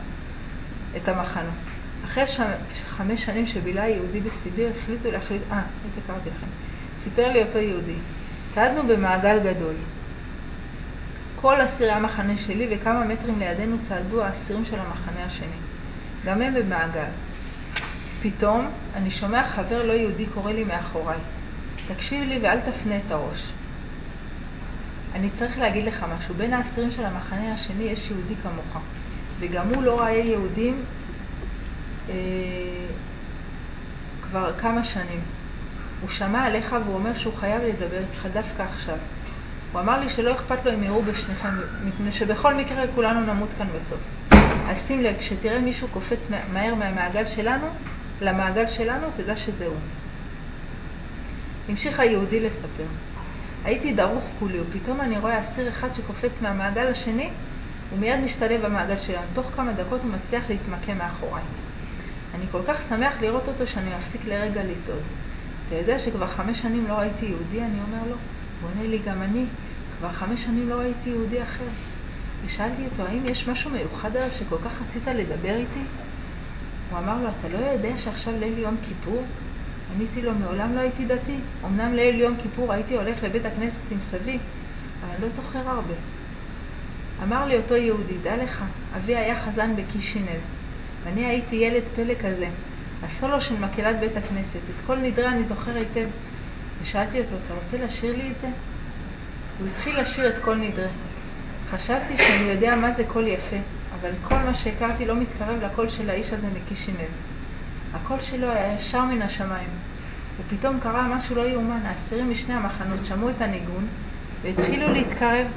את המחנות. אחרי 5 שנים שבילה היהודי בסיביר, החליטו להחליף... איזה קראתי לכם. סיפר לי אותו יהודי. צעדנו במעגל גדול. כל אסירי המחנה שלי וכמה מטרים לידינו צעדו האסירים של המחנה השני. גם הם במעגל. פתאום אני שומע חבר לא יהודי קורא לי מאחוריי. תקשיב לי ואל תפנה את הראש. אני צריך להגיד לך משהו. בין האסירים של המחנה השני יש יהודי כמוך. וגם הוא לא ראה יהודים כבר כמה שנים. הוא שמע עליך והוא אומר שהוא חייב לדבר איתך דווקא עכשיו. הוא אמר לי שלא אכפת לו אם יראו בשניכם, מפני שבכל מקרה כולנו נמות כאן בסוף. אז שים לב, כשתראה מישהו קופץ מהר מהמעגל שלנו, למעגל שלנו, תדע שזה הוא. המשיך היהודי לספר. הייתי דרוך כולי, ופתאום אני רואה אסיר אחד שקופץ מהמעגל השני, ומיד משתלב במעגל שלנו. תוך כמה דקות הוא מצליח להתמקם מאחוריי. אני כל כך שמח לראות אותו שאני מפסיק לרגע לצעוד. אתה יודע שכבר 5 שנים לא ראיתי יהודי? אני אומר לו. הוא עונה לי, גם אני. כבר 5 שנים לא ראיתי יהודי אחר. ושאלתי אותו, האם יש משהו מיוחד עליו שכל כך רצית לדבר איתי? הוא אמר לו, אתה לא יודע שעכשיו ליל יום כיפור? עניתי לו, מעולם לא הייתי דתי. אמנם ליל יום כיפור הייתי הולך לבית הכנסת עם סבי, אבל לא זוכר הרבה. אמר לי אותו יהודי, דע לך, אבי היה חזן בקישינב, ואני הייתי ילד פלא כזה. הסולו של מקהלת בית הכנסת, את כל נדרי אני זוכר היטב. ושאלתי אותו, אתה רוצה לשיר לי את זה? הוא התחיל לשיר את כל נדרי. חשבתי שאני יודע מה זה קול יפה, אבל כל מה שהכרתי לא מתקרב לקול של האיש הזה מקישינב. הקול שלו היה ישר מן השמיים, ופתאום קרה משהו לא יאומן. האסירים משני המחנות שמעו את הניגון והתחילו להתקרב,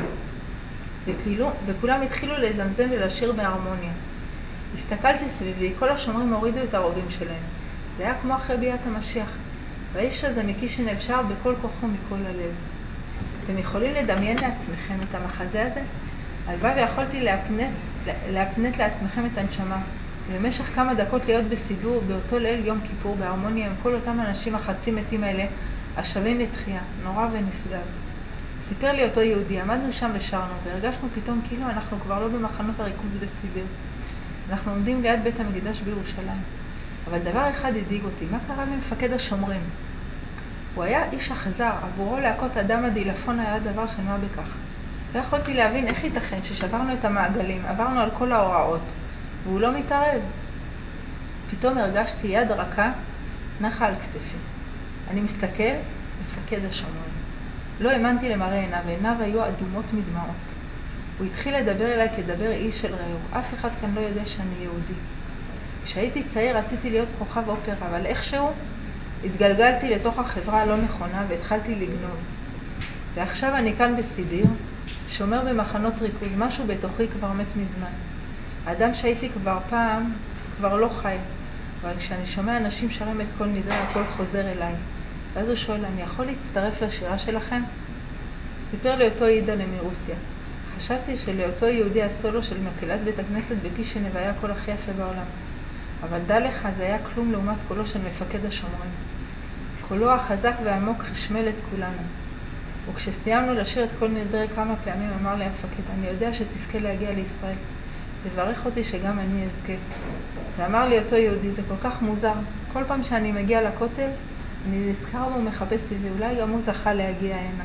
וכולם התחילו לזמזם ולשיר בהרמוניה. הסתכלתי סביבי, כל השומרים הורידו את הרובים שלהם. זה היה כמו אחרי ביאת המשיח. והאיש הזה מקישינב שר בכל כוחו מכל הלב. אתם יכולים לדמיין לעצמכם את המחזה הזה? הלוואי ויכולתי להקנט לעצמכם את הנשמה, ובמשך כמה דקות להיות בסידור באותו ליל יום כיפור בהרמוניה עם כל אותם אנשים החצי מתים האלה, השווים לתחייה, נורא ונשגב. סיפר לי אותו יהודי, עמדנו שם ושרנו, והרגשנו פתאום כאילו אנחנו כבר לא במחנות הריכוז בסיביר. אנחנו עומדים ליד בית המקדש בירושלים. אבל דבר אחד הדאיג אותי, מה קרה למפקד השומרים? הוא היה איש אכזר, עבורו להכות אדם הדילפון היה דבר של מה בכך. לא יכולתי להבין איך ייתכן ששברנו את המעגלים, עברנו על כל ההוראות, והוא לא מתערב. פתאום הרגשתי יד רכה נחה על כתפי. אני מסתכל, מפקד השומרים. לא האמנתי למראה עיניו, ועיניו היו אדומות מדמעות. הוא התחיל לדבר אליי כדבר איש של רעהו. אף אחד כאן לא יודע שאני יהודי. כשהייתי צעיר רציתי להיות כוכב אופרה, אבל איכשהו התגלגלתי לתוך החברה הלא נכונה והתחלתי לגנוב. ועכשיו אני כאן בסיביר, שומר במחנות ריכוז, משהו בתוכי כבר מת מזמן. האדם שהייתי כבר פעם, כבר לא חי. אבל כשאני שומע אנשים שרים את כל נדרי, הכל חוזר אליי. ואז הוא שואל, אני יכול להצטרף לשירה שלכם? סיפר לי אותו ידעלה מרוסיה. חשבתי שלאותו יהודי הסולו של מקהלת בית הכנסת בקישינב היה הקול הכי יפה בעולם. אבל דע לך, זה היה כלום לעומת קולו של מפקד השומרים. קולו החזק והעמוק חשמל את כולנו. וכשסיימנו לשיר את כל נדרי כמה פעמים אמר לי המפקד, אני יודע שתזכה להגיע לישראל. תברך אותי שגם אני אזכה. ואמר לי אותו יהודי, זה כל כך מוזר. כל פעם שאני מגיע לכותל, אני נזכר ומחפש סביבי, אולי גם הוא זכה להגיע הנה.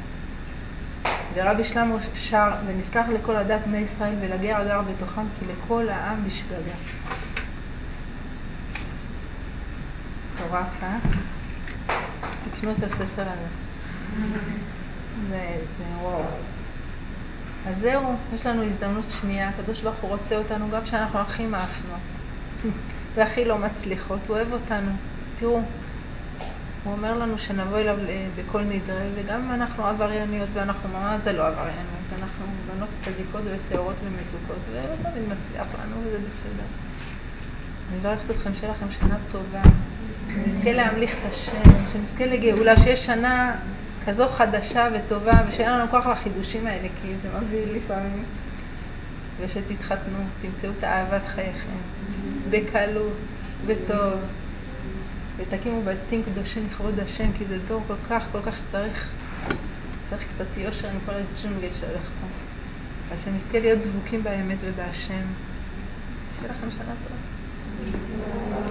ורבי שלמה שר, ונסלח לכל הדת בני ישראל ולגר הגר בתוכם, כי לכל העם בשגגה. תורה, תקנו את הספר הזה. זה וואו. אז זהו, יש לנו הזדמנות שנייה. הקדוש ברוך הוא רוצה אותנו גם כשאנחנו הכי מאפנות והכי לא מצליחות. הוא אוהב אותנו. תראו, הוא אומר לנו שנבוא אליו בכל נדרי, וגם אם אנחנו עברייניות, ואנחנו ממש זה לא עברייניות, אנחנו בנות צדיקות וטהורות ומתוקות, ולא תמיד מצליח לנו, וזה בסדר. אני מברכת אתכם, שיהיה לכם שנה טובה, שנזכה להמליך את השם, שנזכה לגאולה, שיש שנה כזו חדשה וטובה, ושיהיה לנו כוח לחידושים האלה, כי זה מביא לפעמים, ושתתחתנו, תמצאו את אהבת חייכם, בקלות וטוב, ותקימו בתים קדושים לכבוד השם, כי זה דור כל כך שצריך קצת יושר עם כל הג'ונגל שהולך פה. אז שנזכה להיות דבוקים באמת ובהשם. שיהיה לכם שנה טובה.